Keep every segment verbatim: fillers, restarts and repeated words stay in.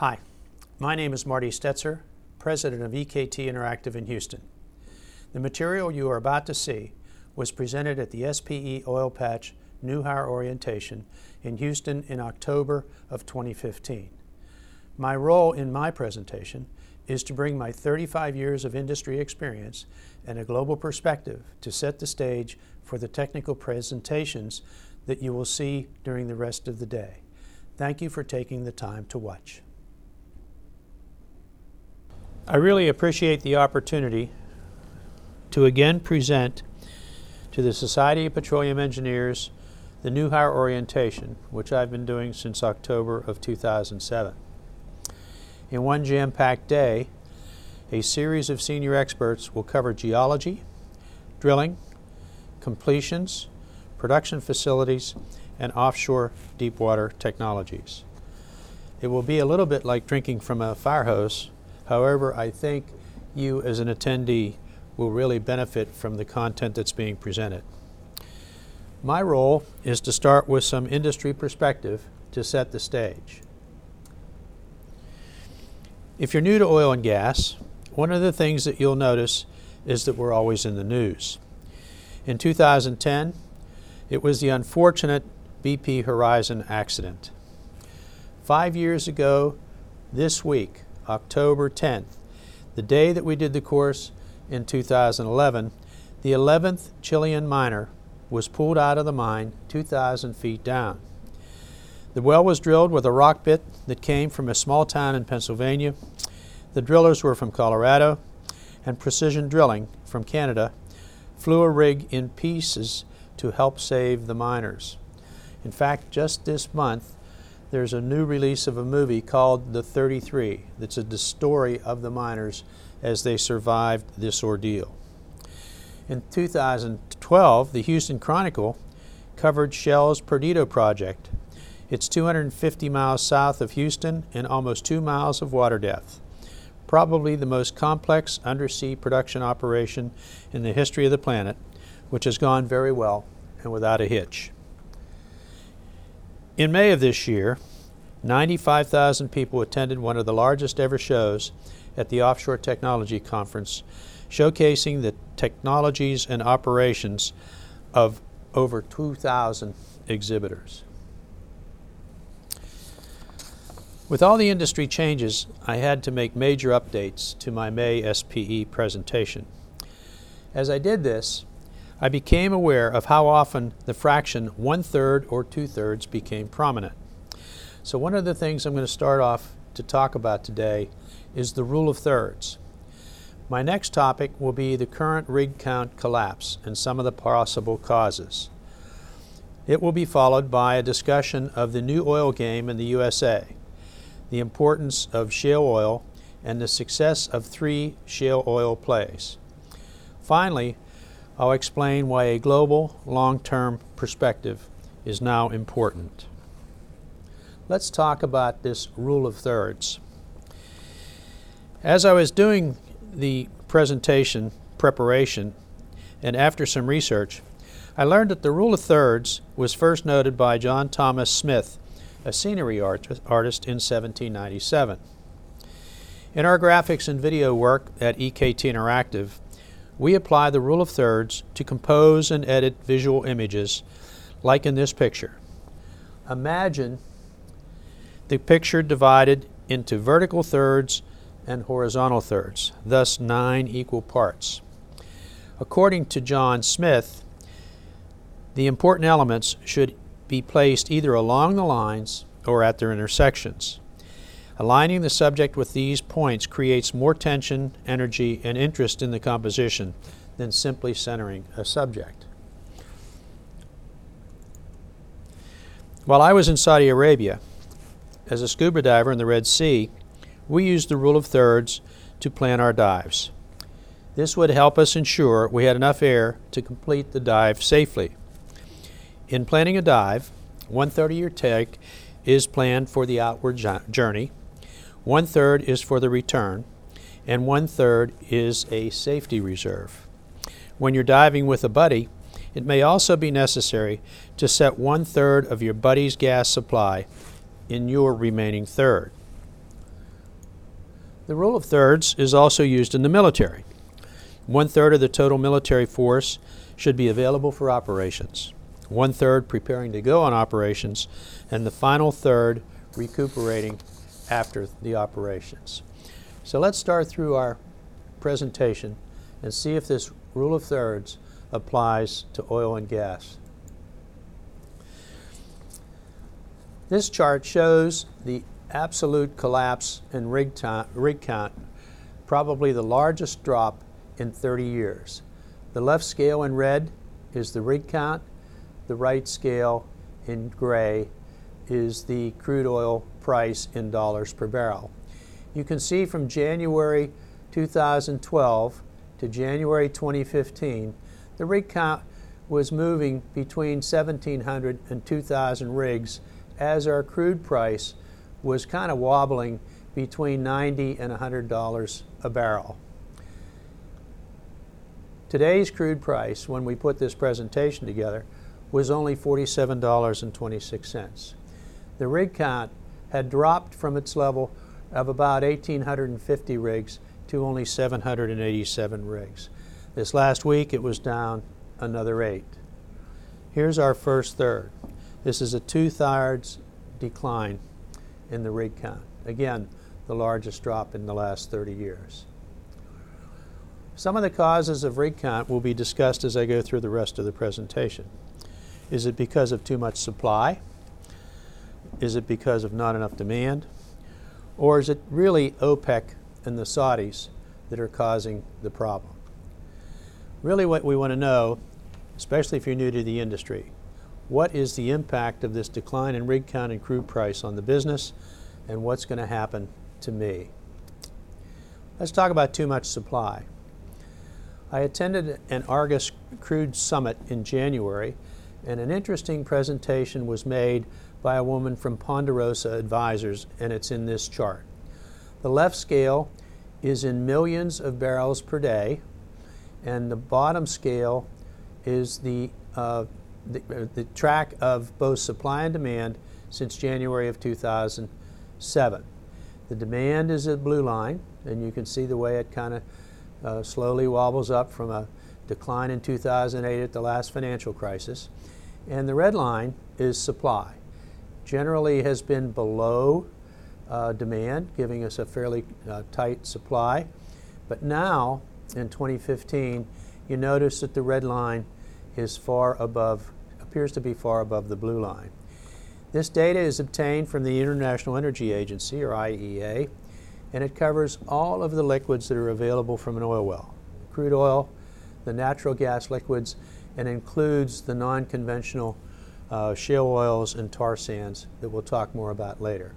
Hi, my name is Marty Stetzer, President of E K T Interactive in Houston. The material you are about to see was presented at the S P E Oil Patch New Hire Orientation in Houston in October of twenty fifteen. My role in my presentation is to bring my thirty-five years of industry experience and a global perspective to set the stage for the technical presentations that you will see during the rest of the day. Thank you for taking the time to watch. I really appreciate the opportunity to again present to the Society of Petroleum Engineers the New Hire Orientation, which I've been doing since October of two thousand seven. In one jam-packed day, a series of senior experts will cover geology, drilling, completions, production facilities, and offshore deepwater technologies. It will be a little bit like drinking from a fire hose. However, I think you as an attendee will really benefit from the content that's being presented. My role is to start with some industry perspective to set the stage. If you're new to oil and gas, one of the things that you'll notice is that we're always in the news. In two thousand ten, it was the unfortunate B P Horizon accident. Five years ago this week, October tenth, the day that we did the course in two thousand eleven, the eleventh Chilean miner was pulled out of the mine two thousand feet down. The well was drilled with a rock bit that came from a small town in Pennsylvania. The drillers were from Colorado, and Precision Drilling from Canada flew a rig in pieces to help save the miners. In fact, just this month, there's a new release of a movie called The thirty-three that's a story of the miners as they survived this ordeal. In two thousand twelve, the Houston Chronicle covered Shell's Perdido project. It's two hundred fifty miles south of Houston and almost two miles of water depth. Probably the most complex undersea production operation in the history of the planet, which has gone very well and without a hitch. In May of this year, ninety-five thousand people attended one of the largest ever shows at the Offshore Technology Conference, showcasing the technologies and operations of over two thousand exhibitors. With all the industry changes, I had to make major updates to my May S P E presentation. As I did this, I became aware of how often the fraction one-third or two-thirds became prominent. So one of the things I'm going to start off to talk about today is the rule of thirds. My next topic will be the current rig count collapse and some of the possible causes. It will be followed by a discussion of the new oil game in the U S A, the importance of shale oil, and the success of three shale oil plays. Finally, I'll explain why a global, long-term perspective is now important. Let's talk about this rule of thirds. As I was doing the presentation preparation, and after some research, I learned that the rule of thirds was first noted by John Thomas Smith, a scenery art artist in seventeen ninety-seven. In our graphics and video work at E K T Interactive, we apply the rule of thirds to compose and edit visual images, like in this picture. Imagine the picture divided into vertical thirds and horizontal thirds, thus nine equal parts. According to John Smith, the important elements should be placed either along the lines or at their intersections. Aligning the subject with these points creates more tension, energy, and interest in the composition than simply centering a subject. While I was in Saudi Arabia, as a scuba diver in the Red Sea, we used the rule of thirds to plan our dives. This would help us ensure we had enough air to complete the dive safely. In planning a dive, one-third of your take is planned for the outward journey, one-third is for the return, and one-third is a safety reserve. When you're diving with a buddy, it may also be necessary to set one-third of your buddy's gas supply in your remaining third. The rule of thirds is also used in the military. One third of the total military force should be available for operations, one third preparing to go on operations, and the final third recuperating after the operations. So let's start through our presentation and see if this rule of thirds applies to oil and gas. This chart shows the absolute collapse in rig, ta- rig count, probably the largest drop in thirty years. The left scale in red is the rig count. The right scale in gray is the crude oil price in dollars per barrel. You can see from January two thousand twelve to January twenty fifteen, the rig count was moving between seventeen hundred and two thousand rigs as our crude price was kind of wobbling between ninety and one hundred dollars a barrel. Today's crude price, when we put this presentation together, was only forty-seven dollars and twenty-six cents. The rig count had dropped from its level of about one thousand eight hundred fifty rigs to only seven hundred eighty-seven rigs. This last week it was down another eight. Here's our first third. This is a two-thirds decline in the rig count. Again, the largest drop in the last thirty years. Some of the causes of rig count will be discussed as I go through the rest of the presentation. Is it because of too much supply? Is it because of not enough demand? Or is it really OPEC and the Saudis that are causing the problem? Really what we want to know, especially if you're new to the industry, what is the impact of this decline in rig count and crude price on the business, and what's going to happen to me? Let's talk about too much supply. I attended an Argus Crude Summit in January, and an interesting presentation was made by a woman from Ponderosa Advisors, and it's in this chart. The left scale is in millions of barrels per day, and the bottom scale is the, uh, the, the track of both supply and demand since January of two thousand seven. The demand is a blue line, and you can see the way it kind of uh, slowly wobbles up from a decline in two thousand eight at the last financial crisis. And the red line is supply. Generally has been below uh, demand, giving us a fairly uh, tight supply. But now, in twenty fifteen, you notice that the red line is far above, appears to be far above the blue line. This data is obtained from the International Energy Agency, or I E A, and it covers all of the liquids that are available from an oil well. Crude oil, the natural gas liquids, and includes the non-conventional uh, shale oils and tar sands that we'll talk more about later.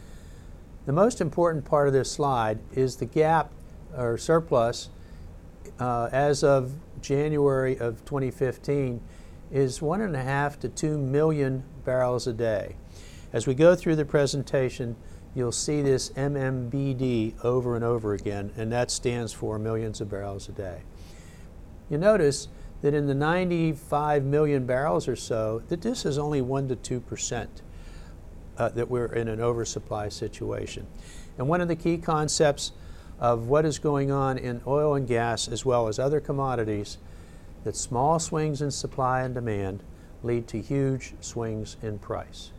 The most important part of this slide is the gap or surplus uh, as of January of twenty fifteen is one and a half to two million barrels a day. As we go through the presentation, you'll see this M M B D over and over again, and that stands for millions of barrels a day. You notice that in the ninety-five million barrels or so, that this is only one to two percent uh, that we're in an oversupply situation. And one of the key concepts of what is going on in oil and gas, as well as other commodities, that small swings in supply and demand lead to huge swings in price.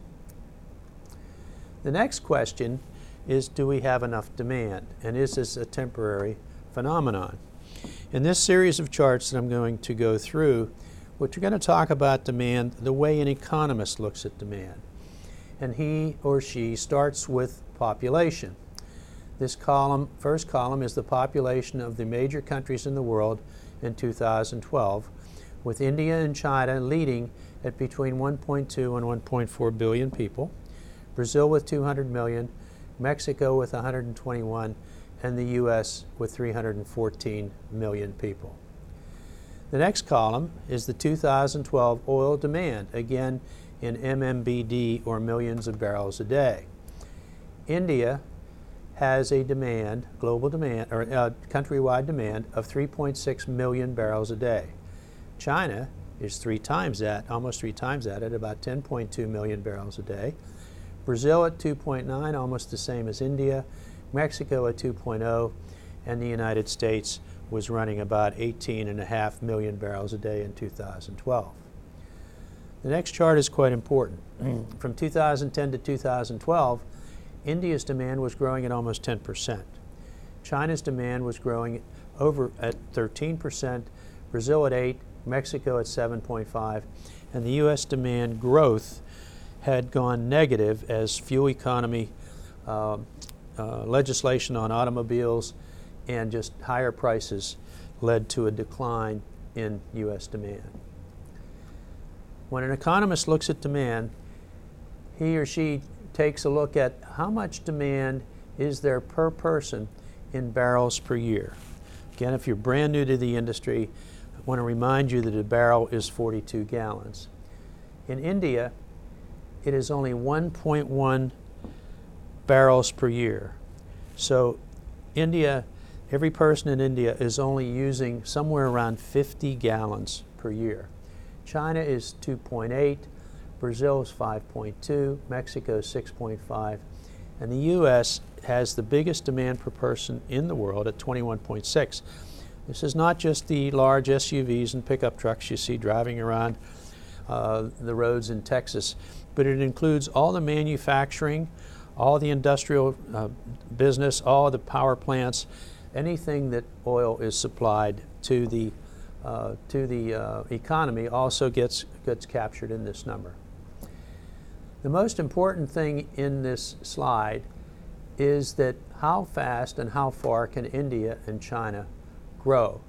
The next question is, do we have enough demand? And is this a temporary phenomenon? In this series of charts that I'm going to go through, we're going to talk about demand the way an economist looks at demand. And he or she starts with population. This column, first column, is the population of the major countries in the world in two thousand twelve, with India and China leading at between one point two and one point four billion people, Brazil with two hundred million, Mexico with one hundred twenty-one, and the U S with three hundred fourteen million people. The next column is the two thousand twelve oil demand, again in M M B D, or millions of barrels a day. India has a demand, global demand, or uh, countrywide demand of three point six million barrels a day. China is three times that, almost three times that, at about ten point two million barrels a day. Brazil at two point nine, almost the same as India. Mexico at two point oh, and the United States was running about eighteen and a half million barrels a day in two thousand twelve. The next chart is quite important. From two thousand ten to two thousand twelve, India's demand was growing at almost ten percent. China's demand was growing over at thirteen percent, Brazil at eight, Mexico at seven point five, and the U S demand growth had gone negative as fuel economy uh, uh, legislation on automobiles and just higher prices led to a decline in U S demand. When an economist looks at demand, he or she takes a look at how much demand is there per person in barrels per year. Again, if you're brand new to the industry, I want to remind you that a barrel is forty-two gallons. In India, it is only one point one barrels per year. So India, every person in India is only using somewhere around fifty gallons per year. China is two point eight, Brazil is five point two, Mexico is six point five, and the U S has the biggest demand per person in the world at twenty-one point six. This is not just the large S U Vs and pickup trucks you see driving around uh, the roads in Texas, but it includes all the manufacturing, all the industrial uh, business, all the power plants, anything that oil is supplied to the uh, to the uh, economy also gets gets captured in this number. The most important thing in this slide is that how fast and how far can India and China grow.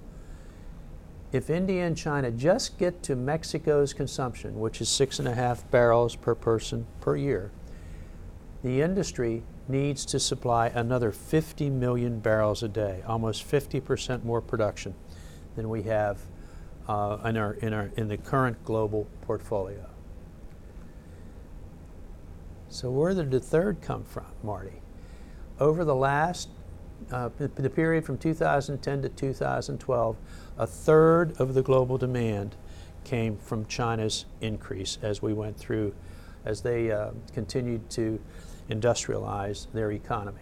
If India and China just get to Mexico's consumption, which is six and a half barrels per person per year, the industry needs to supply another fifty million barrels a day, almost fifty percent more production than we have uh, in, our, in, our, in the current global portfolio. So where did the third come from, Marty? Over the last, uh, the period from two thousand ten to two thousand twelve, a third of the global demand came from China's increase as we went through, as they uh, continued to industrialize their economy.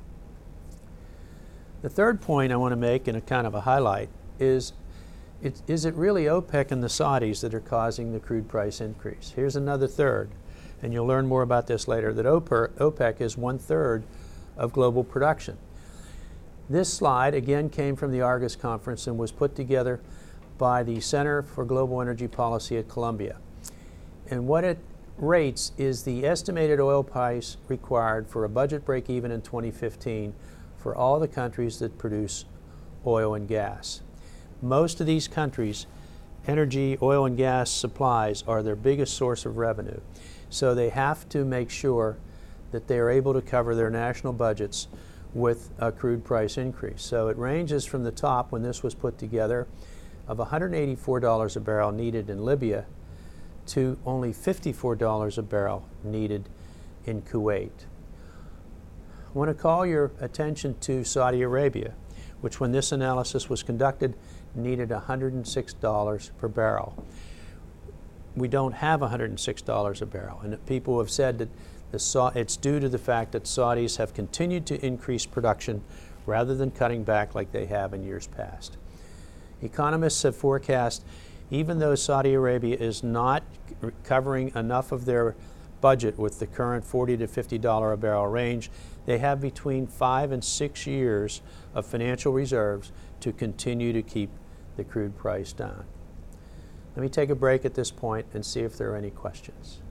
The third point I want to make, and a kind of a highlight, is it, is it really OPEC and the Saudis that are causing the crude price increase? Here's another third, and you'll learn more about this later, that OPEC is one third of global production. This slide again came from the Argus conference and was put together by the Center for Global Energy Policy at Columbia. And what it rates is the estimated oil price required for a budget break-even in twenty fifteen for all the countries that produce oil and gas. Most of these countries, energy, oil and gas supplies are their biggest source of revenue. So they have to make sure that they are able to cover their national budgets with a crude price increase. So it ranges from the top, when this was put together, of one hundred eighty-four dollars a barrel needed in Libya to only fifty-four dollars a barrel needed in Kuwait. I want to call your attention to Saudi Arabia, which when this analysis was conducted needed one hundred six dollars per barrel. We don't have one hundred six dollars a barrel, and people have said that the, it's due to the fact that Saudis have continued to increase production rather than cutting back like they have in years past. Economists have forecast, even though Saudi Arabia is not covering enough of their budget with the current forty to fifty dollars a barrel range, they have between five and six years of financial reserves to continue to keep the crude price down. Let me take a break at this point and see if there are any questions.